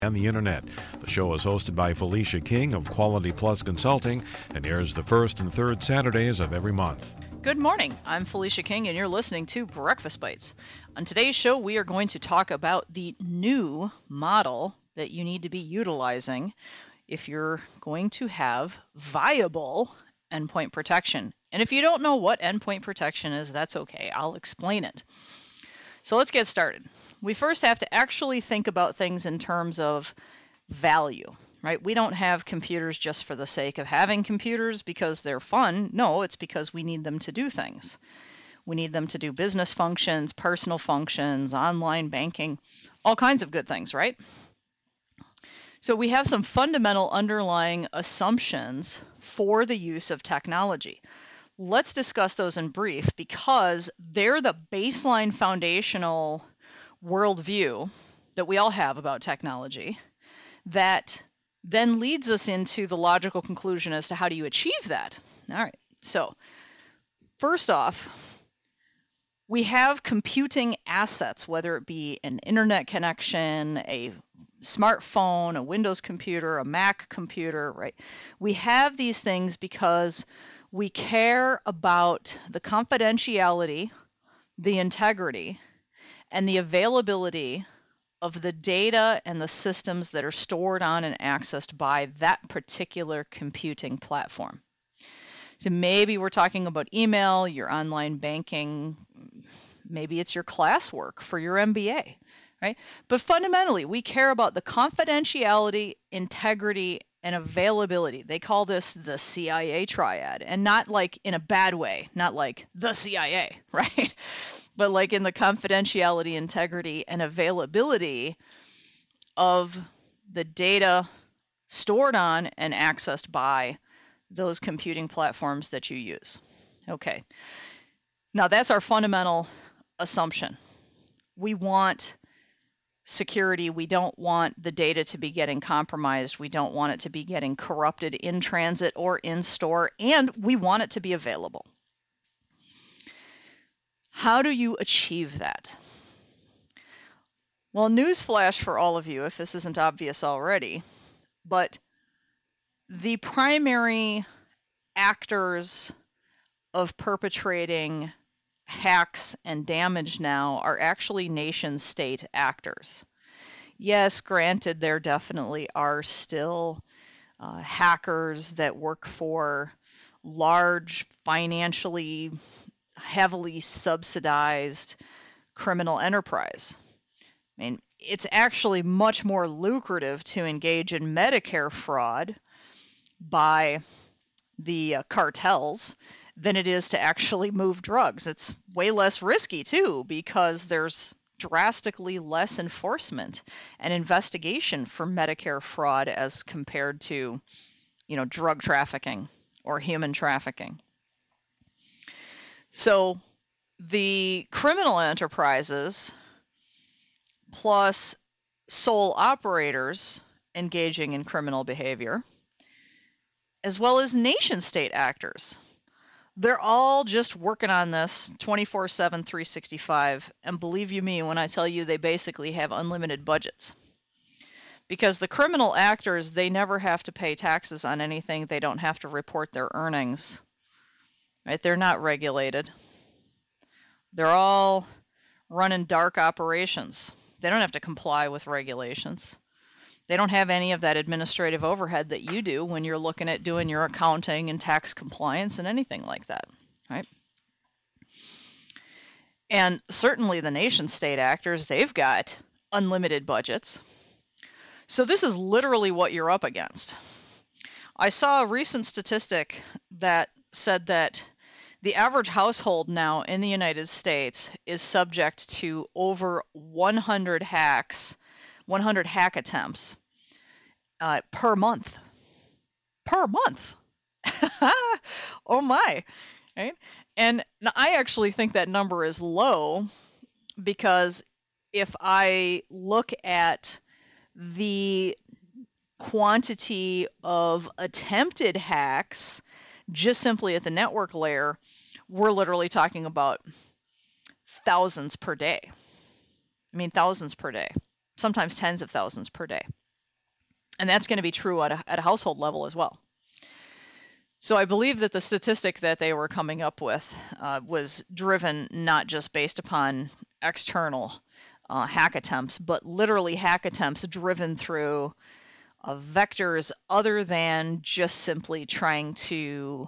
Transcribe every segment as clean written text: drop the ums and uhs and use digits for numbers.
and the Internet. The show is hosted by Felicia King of Quality Plus Consulting and airs the first and third Saturdays of every month. Good morning. I'm Felicia King, and you're listening to Breakfast Bites. On today's show, we are going to talk about the new model that you need to be utilizing if you're going to have viable endpoint protection. And if you don't know what endpoint protection is, that's okay. I'll explain it. So let's get started. We first have to actually think about things in terms of value, right? We don't have computers just for the sake of having computers because they're fun. No, it's because we need them to do things. We need them to do business functions, personal functions, online banking, all kinds of good things, right? So we have some fundamental underlying assumptions for the use of technology. Let's discuss those in brief because they're the baseline foundational worldview that we all have about technology that then leads us into the logical conclusion as to how do you achieve that. All right, so first off, we have computing assets, whether it be an internet connection, a smartphone, a Windows computer, a Mac computer, right? We have these things because we care about the confidentiality, the integrity, and the availability of the data and the systems that are stored on and accessed by that particular computing platform. So maybe we're talking about email, your online banking, maybe it's your classwork for your MBA, right? But fundamentally, we care about the confidentiality, integrity, and availability. They call this the CIA triad, and not like in a bad way, not like the CIA, right? But like in the confidentiality, integrity, and availability of the data stored on and accessed by those computing platforms that you use. Okay, now that's our fundamental assumption. We want security. We don't want the data to be getting compromised. We don't want it to be getting corrupted in transit or in store, and we want it to be available. How do you achieve that? Well, newsflash for all of you, if this isn't obvious already, but the primary actors of perpetrating hacks and damage now are actually nation-state actors. Yes, granted, there definitely are still hackers that work for large, financially heavily subsidized criminal enterprise. I mean, it's actually much more lucrative to engage in Medicare fraud by the cartels than it is to actually move drugs. It's way less risky too because there's drastically less enforcement and investigation for Medicare fraud as compared to, drug trafficking or human trafficking. So the criminal enterprises plus sole operators engaging in criminal behavior, as well as nation-state actors, they're all just working on this 24/7, 365. And believe you me when I tell you they basically have unlimited budgets. Because the criminal actors, they never have to pay taxes on anything. They don't have to report their earnings. Right? They're not regulated. They're all running dark operations. They don't have to comply with regulations. They don't have any of that administrative overhead that you do when you're looking at doing your accounting and tax compliance and anything like that, right? And certainly the nation-state actors, they've got unlimited budgets. So this is literally what you're up against. I saw a recent statistic that said that the average household now in the United States is subject to over 100 hacks, 100 hack attempts per month. Per month. Oh my. Right? And I actually think that number is low because if I look at the quantity of attempted hacks just simply at the network layer, we're literally talking about thousands per day. I mean, thousands per day, sometimes tens of thousands per day. And that's going to be true at a household level as well. So I believe that the statistic that they were coming up with was driven not just based upon external hack attempts, but literally hack attempts driven through vectors other than just simply trying to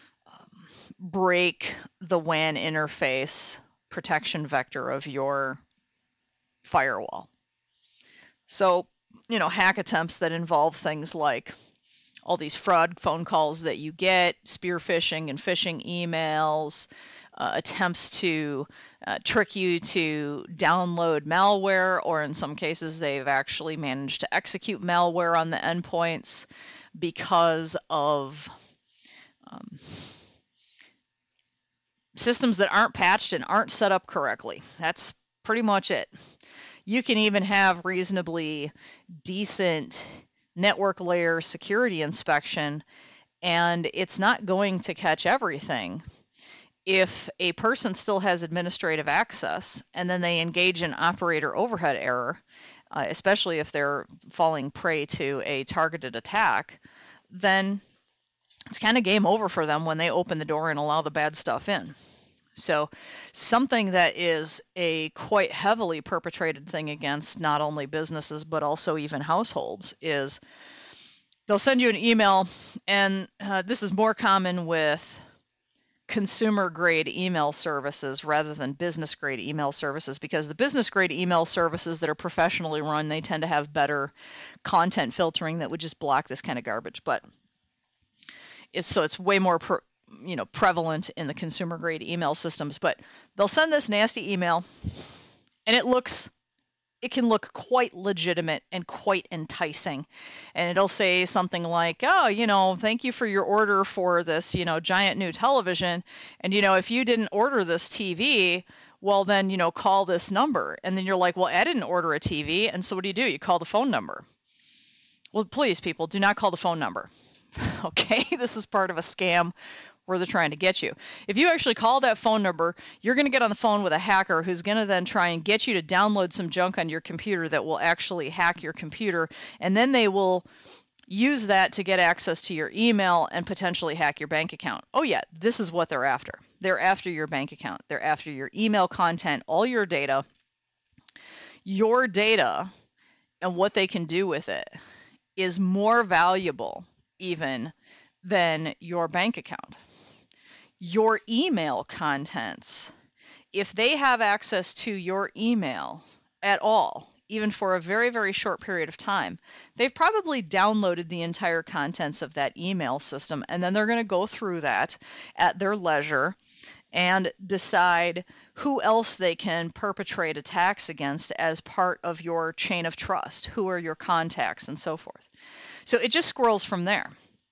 break the WAN interface protection vector of your firewall. So, hack attempts that involve things like all these fraud phone calls that you get, spear phishing and phishing emails, attempts to trick you to download malware, or in some cases they've actually managed to execute malware on the endpoints because of systems that aren't patched and aren't set up correctly. That's pretty much it. You can even have reasonably decent network layer security inspection, and it's not going to catch everything. If a person still has administrative access and then they engage in operator overhead error, especially if they're falling prey to a targeted attack, then it's kind of game over for them when they open the door and allow the bad stuff in. So something that is a quite heavily perpetrated thing against not only businesses but also even households is they'll send you an email, and this is more common with consumer grade email services rather than business grade email services, because the business grade email services that are professionally run, they tend to have better content filtering that would just block this kind of garbage. But it's way more prevalent in the consumer grade email systems. But they'll send this nasty email, and it can look quite legitimate and quite enticing. And it'll say something like, oh, thank you for your order for this, giant new television. And, if you didn't order this TV, well, then, call this number. And then you're like, well, I didn't order a TV. And so what do? You call the phone number. Well, please, people, do not call the phone number. Okay, this is part of a scam where they're trying to get you. If you actually call that phone number, you're going to get on the phone with a hacker who's going to then try and get you to download some junk on your computer that will actually hack your computer, and then they will use that to get access to your email and potentially hack your bank account. Oh yeah, this is what they're after. They're after your bank account. They're after your email content, all your data. Your data and what they can do with it is more valuable even than your bank account. Your email contents, if they have access to your email at all, even for a very, very short period of time, they've probably downloaded the entire contents of that email system, and then they're going to go through that at their leisure and decide who else they can perpetrate attacks against as part of your chain of trust, who are your contacts, and so forth. So it just squirrels from there.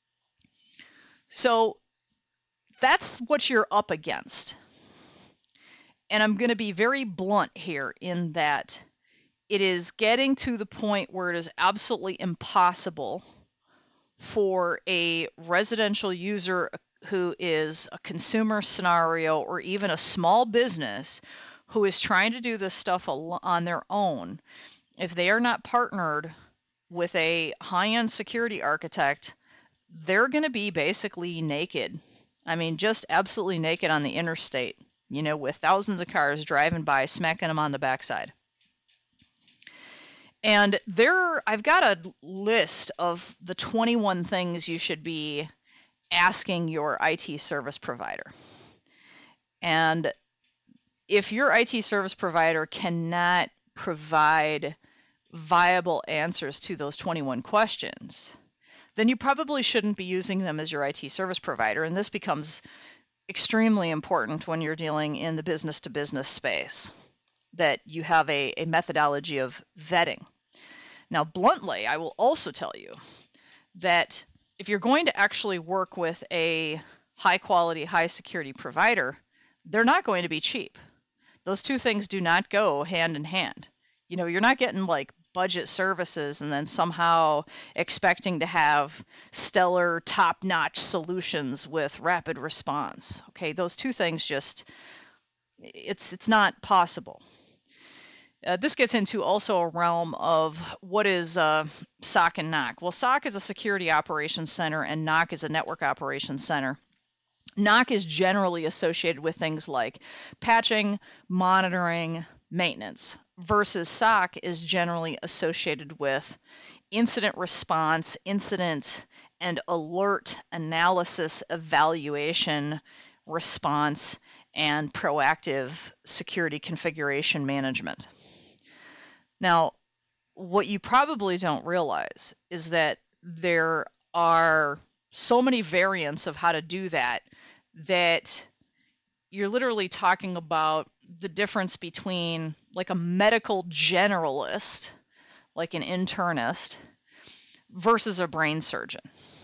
So that's what you're up against. And I'm going to be very blunt here in that it is getting to the point where it is absolutely impossible for a residential user who is a consumer scenario or even a small business who is trying to do this stuff on their own, if they are not partnered with a high-end security architect, they're going to be basically naked. I mean, just absolutely naked on the interstate, with thousands of cars driving by, smacking them on the backside. And I've got a list of the 21 things you should be asking your IT service provider. And if your IT service provider cannot provide viable answers to those 21 questions, then you probably shouldn't be using them as your IT service provider. And this becomes extremely important when you're dealing in the business-to-business space, that you have a methodology of vetting. Now, bluntly, I will also tell you that if you're going to actually work with a high-quality, high-security provider, they're not going to be cheap. Those two things do not go hand in hand. You're not getting like budget services and then somehow expecting to have stellar, top-notch solutions with rapid response. Okay, those two things it's not possible. This gets into also a realm of what is SOC and NOC. Well, SOC is a security operations center and NOC is a network operations center. NOC is generally associated with things like patching, monitoring, maintenance, versus SOC is generally associated with incident response, incident and alert analysis, evaluation, response, and proactive security configuration management. Now, what you probably don't realize is that there are so many variants of how to do that you're literally talking about the difference between like a medical generalist, like an internist, versus a brain surgeon.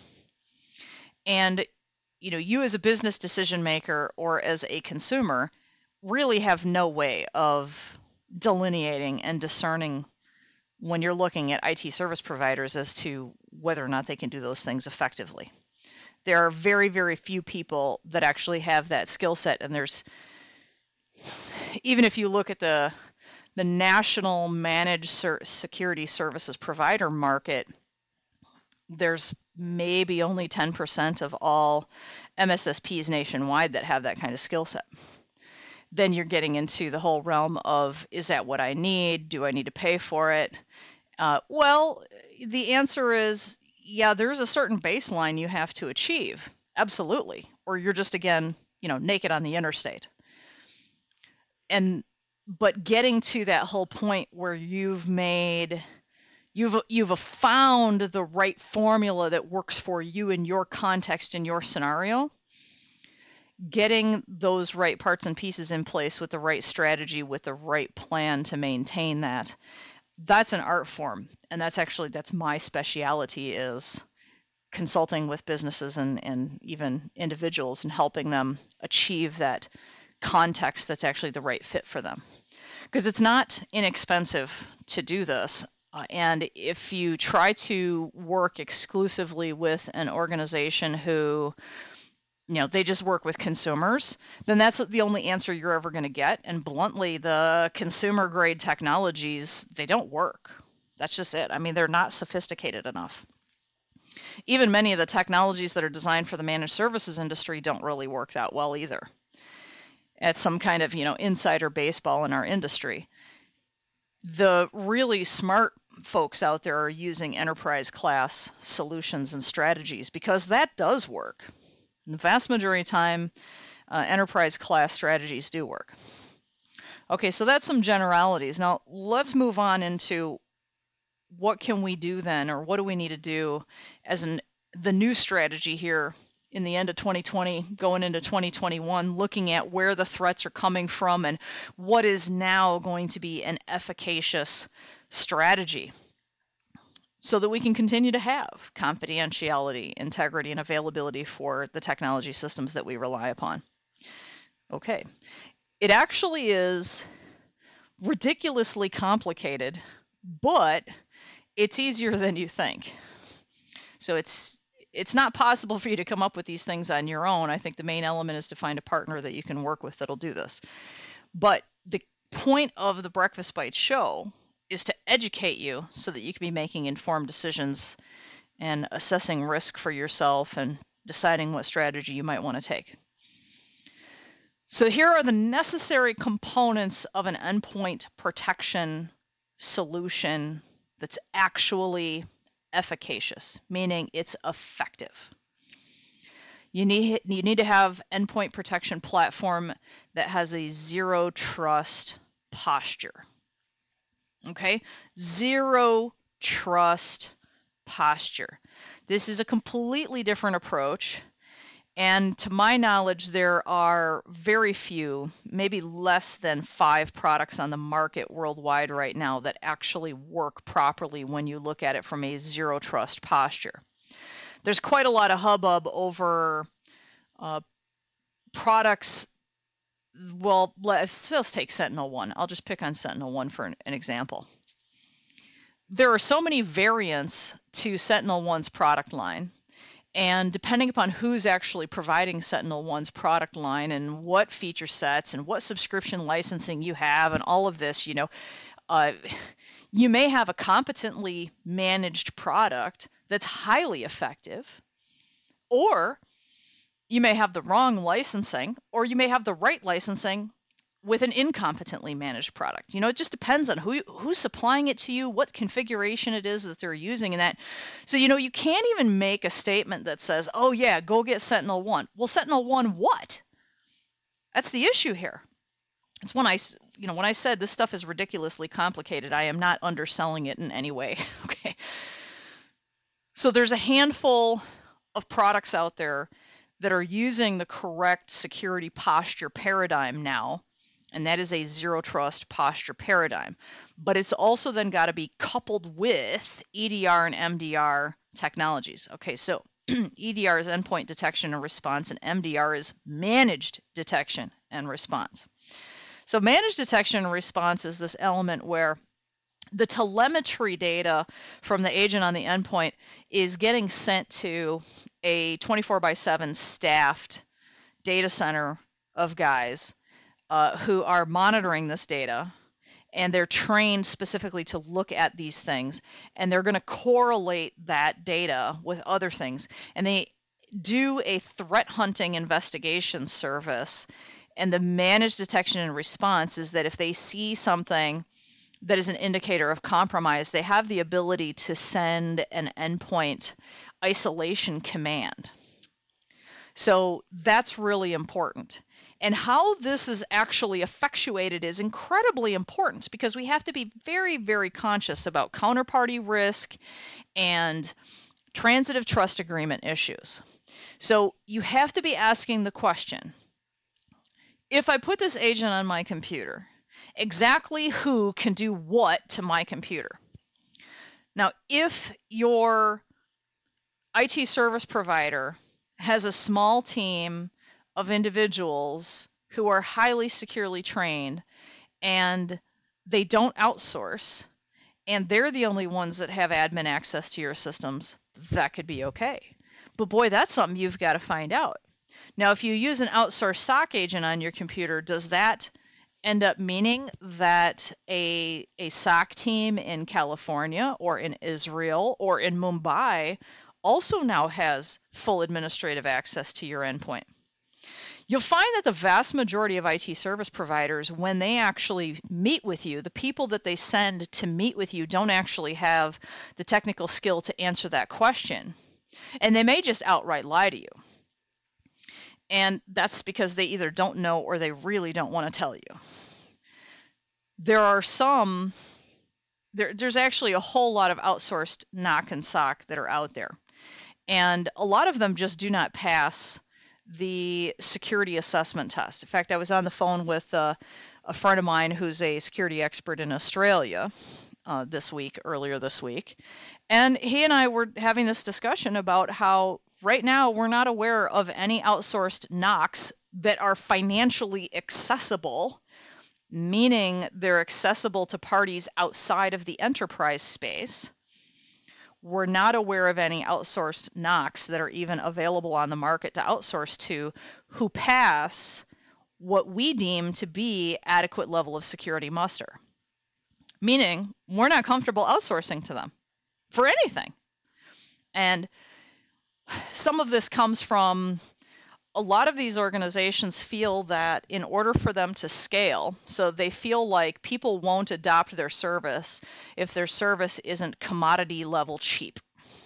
And you as a business decision maker or as a consumer really have no way of delineating and discerning when you're looking at IT service providers as to whether or not they can do those things effectively. There are very, very few people that actually have that skill set, and there's, even if you look at the national managed security services provider market, there's maybe only 10% of all MSSPs nationwide that have that kind of skill set. Then you're getting into the whole realm of, is that what I need? Do I need to pay for it? Well, the answer is, yeah, there's a certain baseline you have to achieve. Absolutely. Or you're just, again, naked on the interstate. But getting to that whole point where you've found the right formula that works for you in your context, in your scenario, getting those right parts and pieces in place with the right strategy, with the right plan to maintain that, that's an art form. And that's my specialty, is consulting with businesses and even individuals and helping them achieve that context that's actually the right fit for them. Because it's not inexpensive to do this. And if you try to work exclusively with an organization who, they just work with consumers, then that's the only answer you're ever going to get. And bluntly, the consumer grade technologies, they don't work. That's just it. I mean, they're not sophisticated enough. Even many of the technologies that are designed for the managed services industry don't really work that well either. It's some kind of, insider baseball in our industry. The really smart folks out there are using enterprise class solutions and strategies, because that does work. The vast majority of the time, enterprise class strategies do work. Okay, so that's some generalities. Now let's move on into what can we do then, or what do we need to do as the new strategy here in the end of 2020, going into 2021, looking at where the threats are coming from and what is now going to be an efficacious strategy so that we can continue to have confidentiality, integrity, and availability for the technology systems that we rely upon. Okay, it actually is ridiculously complicated, but it's easier than you think. So it's not possible for you to come up with these things on your own. I think the main element is to find a partner that you can work with that'll do this. But the point of the Breakfast Bites show is to educate you so that you can be making informed decisions and assessing risk for yourself and deciding what strategy you might want to take. So here are the necessary components of an endpoint protection solution that's actually efficacious, meaning it's effective. You need to have endpoint protection platform that has a zero trust posture. Okay, zero trust posture. This is a completely different approach, and to my knowledge, there are very few, maybe less than 5 products on the market worldwide right now that actually work properly when you look at it from a zero trust posture. There's quite a lot of hubbub over products. Well, let's take SentinelOne. I'll just pick on SentinelOne for an example. There are so many variants to SentinelOne's product line. And depending upon who's actually providing SentinelOne's product line and what feature sets and what subscription licensing you have and all of this, You may have a competently managed product that's highly effective, or you may have the wrong licensing, or you may have the right licensing with an incompetently managed product. It just depends on who's supplying it to you, what configuration it is that they're using in that. So, you can't even make a statement that says, oh yeah, go get Sentinel-1. Well, Sentinel-1 what? That's the issue here. It's when I said this stuff is ridiculously complicated, I am not underselling it in any way. Okay. So there's a handful of products out there that are using the correct security posture paradigm now, and that is a zero trust posture paradigm. But it's also then got to be coupled with EDR and MDR technologies. Okay, so EDR is endpoint detection and response, and MDR is managed detection and response. So managed detection and response is this element where the telemetry data from the agent on the endpoint is getting sent to a 24/7 staffed data center of guys who are monitoring this data, and they're trained specifically to look at these things, and they're going to correlate that data with other things, and they do a threat hunting investigation service. And the managed detection and response is that if they see something that is an indicator of compromise, they have the ability to send an endpoint isolation command. So that's really important. And how this is actually effectuated is incredibly important, because we have to be very, very conscious about counterparty risk and transitive trust agreement issues. So you have to be asking the question, if I put this agent on my computer, exactly who can do what to my computer? Now, if your IT service provider has a small team of individuals who are highly securely trained and they don't outsource, and they're the only ones that have admin access to your systems, that could be okay. But boy, that's something you've got to find out. Now, if you use an outsourced SOC agent on your computer, does that end up meaning that a SOC team in California or in Israel or in Mumbai also now has full administrative access to your endpoint? You'll find that the vast majority of IT service providers, when they actually meet with you, the people that they send to meet with you don't actually have the technical skill to answer that question. And they may just outright lie to you. And that's because they either don't know or they really don't want to tell you. There are there's actually a whole lot of outsourced NOC and SOC that are out there. And a lot of them just do not pass the security assessment test. In fact, I was on the phone with a friend of mine who's a security expert in Australia earlier this week. And he and I were having this discussion about how right now we're not aware of any outsourced NOCs that are financially accessible, meaning they're accessible to parties outside of the enterprise space. We're not aware of any outsourced NOCs that are even available on the market to outsource to who pass what we deem to be adequate level of security muster, meaning we're not comfortable outsourcing to them for anything. And some of this comes from a lot of these organizations feel that in order for them to scale, so they feel like people won't adopt their service if their service isn't commodity level cheap.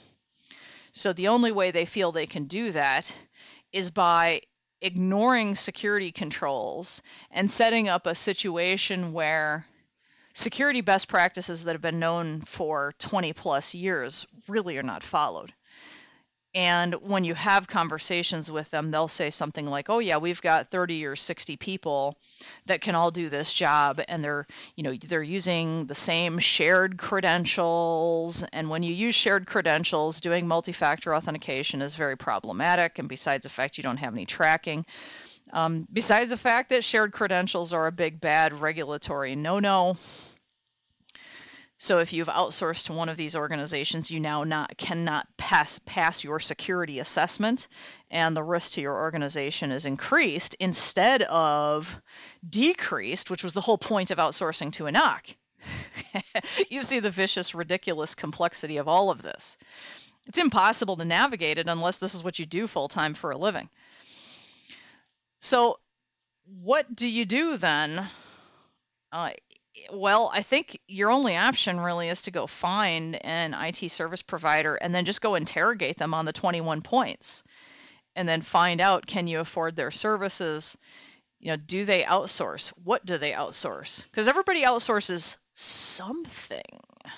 So the only way they feel they can do that is by ignoring security controls and setting up a situation where security best practices that have been known for 20 plus years really are not followed. And when you have conversations with them, they'll say something like, oh yeah, we've got 30 or 60 people that can all do this job, and they're using the same shared credentials. And when you use shared credentials, doing multi-factor authentication is very problematic. And besides the fact you don't have any tracking, besides the fact that shared credentials are a big bad regulatory no-no. So if you've outsourced to one of these organizations, you now cannot pass your security assessment, and the risk to your organization is increased instead of decreased, which was the whole point of outsourcing to a NOC. You see the vicious, ridiculous complexity of all of this. It's impossible to navigate it unless this is what you do full time for a living. So what do you do then? Well, I think your only option really is to go find an IT service provider and then just go interrogate them on the 21 points and then find out, can you afford their services? Do they outsource? What do they outsource? Because everybody outsources something.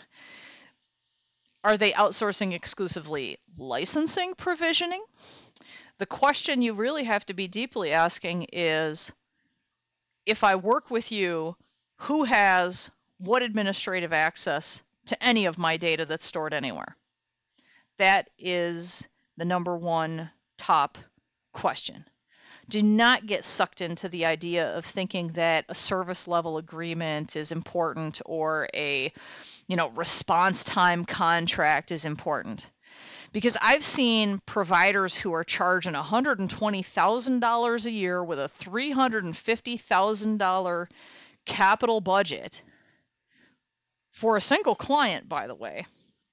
Are they outsourcing exclusively licensing provisioning? The question you really have to be deeply asking is, if I work with you, who has what administrative access to any of my data that's stored anywhere? That is the number one top question. Do not get sucked into the idea of thinking that a service level agreement is important or a response time contract is important. Because I've seen providers who are charging $120,000 a year with a $350,000 capital budget for a single client, by the way,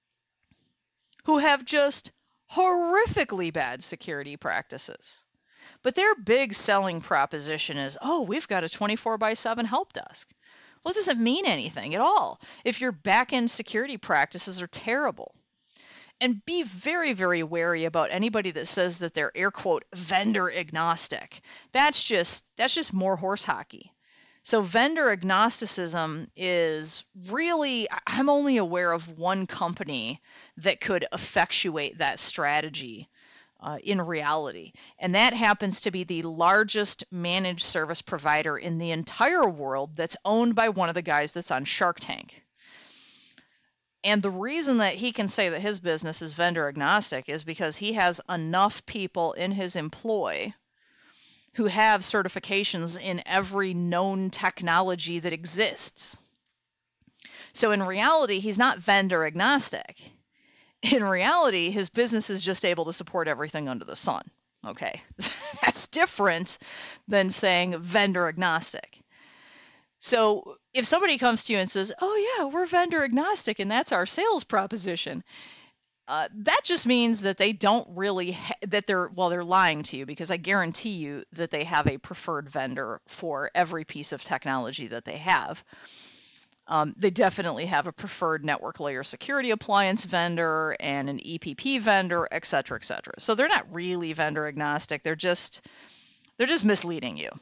who have just horrifically bad security practices. But their big selling proposition is, oh, we've got a 24/7 help desk. Well, it doesn't mean anything at all if your back-end security practices are terrible. And be very, very wary about anybody that says that they're, air quote, vendor agnostic. That's just more horse hockey. So vendor agnosticism is really, I'm only aware of one company that could effectuate that strategy in reality. And that happens to be the largest managed service provider in the entire world that's owned by one of the guys that's on Shark Tank. And the reason that he can say that his business is vendor agnostic is because he has enough people in his employ who have certifications in every known technology that exists. So in reality, he's not vendor agnostic. In reality, his business is just able to support everything under the sun. Okay, that's different than saying vendor agnostic. So if somebody comes to you and says, oh yeah, we're vendor agnostic and that's our sales proposition, that just means that they don't really, they're lying to you, because I guarantee you that they have a preferred vendor for every piece of technology that they have. They definitely have a preferred network layer security appliance vendor and an EPP vendor, et cetera, et cetera. So they're not really vendor agnostic. They're just misleading you.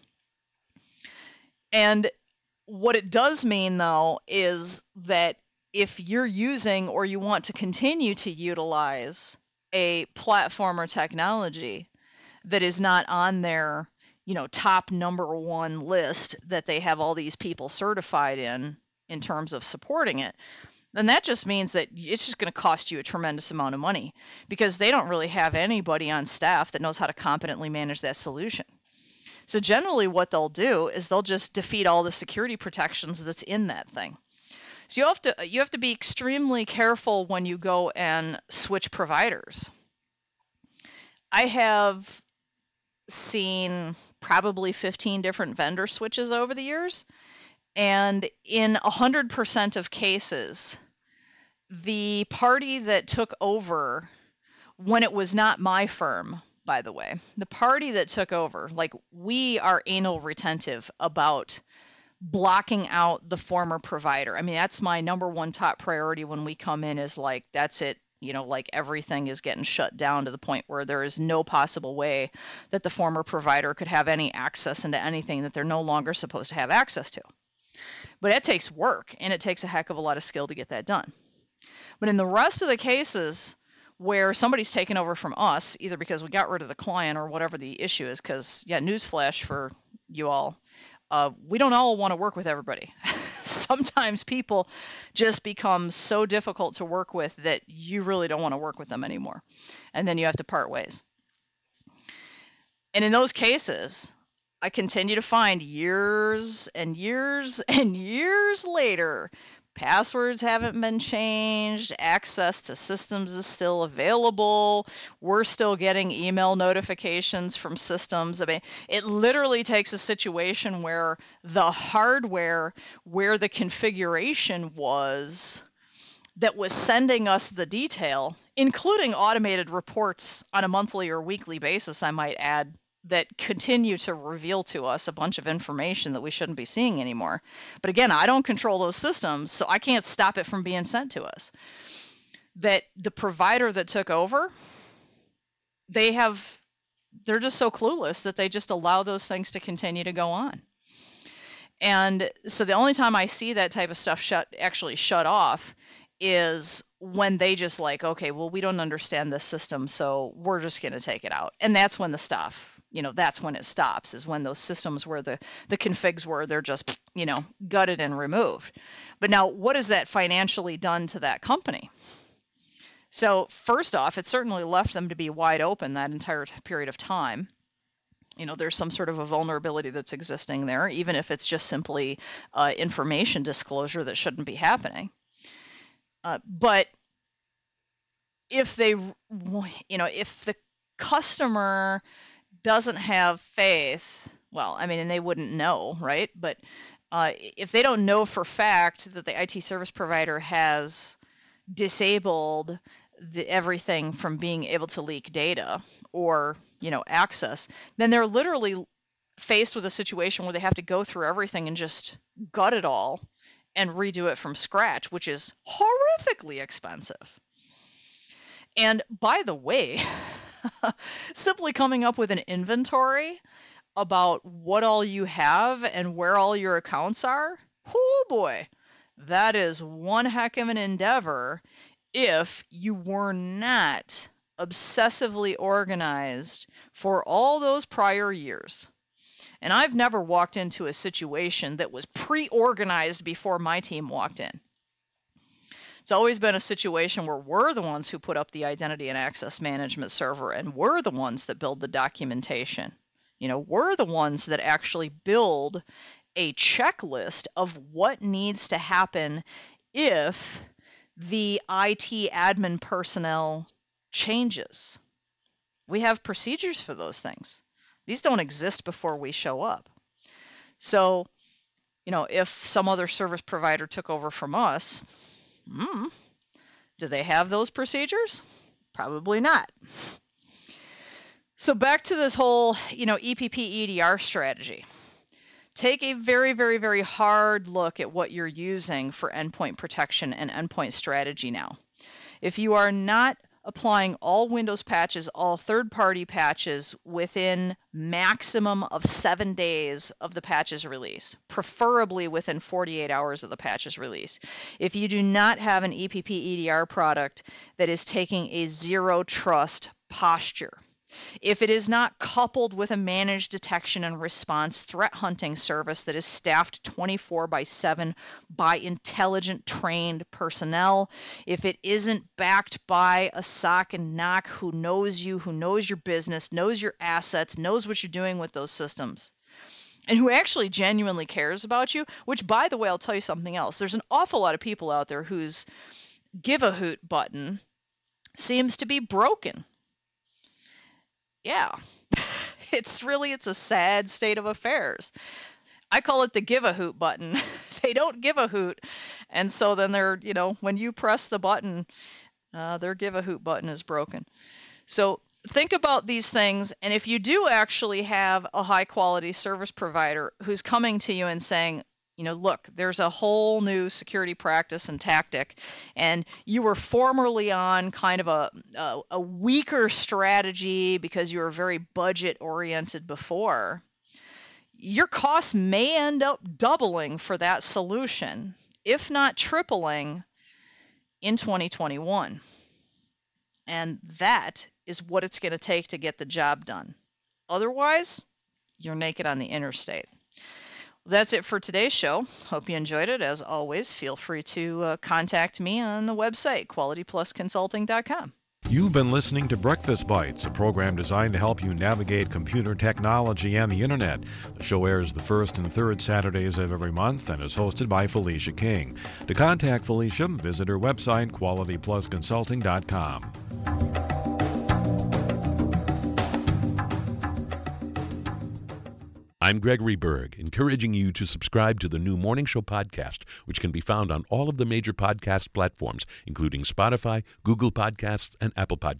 And what it does mean, though, is that if you're using or you want to continue to utilize a platform or technology that is not on their, top number one list that they have all these people certified in terms of supporting it, then that just means that it's just going to cost you a tremendous amount of money, because they don't really have anybody on staff that knows how to competently manage that solution. So generally what they'll do is they'll just defeat all the security protections that's in that thing. So you have to be extremely careful when you go and switch providers. I have seen probably 15 different vendor switches over the years, and in 100% of cases, the party that took over, when it was not my firm, by the way, the party that took over, like, we are anal retentive about blocking out the former provider. I mean, that's my number one top priority when we come in, is like, that's it. Like, everything is getting shut down to the point where there is no possible way that the former provider could have any access into anything that they're no longer supposed to have access to. But it takes work, and it takes a heck of a lot of skill to get that done. But in the rest of the cases where somebody's taken over from us, either because we got rid of the client or whatever the issue is, because, yeah, newsflash for you all, we don't all want to work with everybody. Sometimes people just become so difficult to work with that you really don't want to work with them anymore. And then you have to part ways. And in those cases, I continue to find years and years and years later, Passwords haven't been changed. Access to systems is still available. We're still getting email notifications from systems. I mean, it literally takes a situation where the hardware, where the configuration was that was sending us the detail, including automated reports on a monthly or weekly basis, I might add, that continue to reveal to us a bunch of information that we shouldn't be seeing anymore. But again, I don't control those systems, so I can't stop it from being sent to us. That the provider that took over, they're just so clueless that they just allow those things to continue to go on. And so the only time I see that type of stuff shut off is when they just like, okay, well, we don't understand this system, so we're just going to take it out. And that's when the stuff, that's when it stops, is when those systems where the configs were, they're just, gutted and removed. But now, what has that financially done to that company? So first off, it certainly left them to be wide open that entire period of time. There's some sort of a vulnerability that's existing there, even if it's just simply information disclosure that shouldn't be happening. But if if the customer doesn't have faith, well, I mean, and they wouldn't know, right? But if they don't know for fact that the IT service provider has disabled everything from being able to leak data or, access, then they're literally faced with a situation where they have to go through everything and just gut it all and redo it from scratch, which is horrifically expensive. And by the way, simply coming up with an inventory about what all you have and where all your accounts are, oh boy, that is one heck of an endeavor if you were not obsessively organized for all those prior years. And I've never walked into a situation that was pre-organized before my team walked in. It's always been a situation where we're the ones who put up the identity and access management server, and we're the ones that build the documentation. We're the ones that actually build a checklist of what needs to happen if the IT admin personnel changes. We have procedures for those things. These don't exist before we show up. So, if some other service provider took over from us, do they have those procedures? Probably not. So back to this whole, EPP EDR strategy. Take a very, very, very hard look at what you're using for endpoint protection and endpoint strategy now. If you are not applying all Windows patches, all third-party patches within maximum of 7 days of the patch's release, preferably within 48 hours of the patch's release. If you do not have an EPP EDR product that is taking a zero trust posture, if it is not coupled with a managed detection and response threat hunting service that is staffed 24/7 by intelligent, trained personnel, if it isn't backed by a SOC and NOC who knows you, who knows your business, knows your assets, knows what you're doing with those systems, and who actually genuinely cares about you, which, by the way, I'll tell you something else. There's an awful lot of people out there whose give a hoot button seems to be broken. Yeah, it's a sad state of affairs. I call it the give a hoot button. They don't give a hoot. And so then they're, when you press the button, their give a hoot button is broken. So think about these things. And if you do actually have a high quality service provider who's coming to you and saying, look, there's a whole new security practice and tactic, and you were formerly on kind of a weaker strategy because you were very budget oriented before, your costs may end up doubling for that solution, if not tripling, in 2021. And that is what it's going to take to get the job done. Otherwise, you're naked on the interstate. That's it for today's show. Hope you enjoyed it. As always, feel free to contact me on the website, qualityplusconsulting.com. You've been listening to Breakfast Bites, a program designed to help you navigate computer technology and the internet. The show airs the first and third Saturdays of every month and is hosted by Felicia King. To contact Felicia, visit her website, qualityplusconsulting.com. I'm Gregory Berg, encouraging you to subscribe to the new Morning Show podcast, which can be found on all of the major podcast platforms, including Spotify, Google Podcasts, and Apple Podcasts.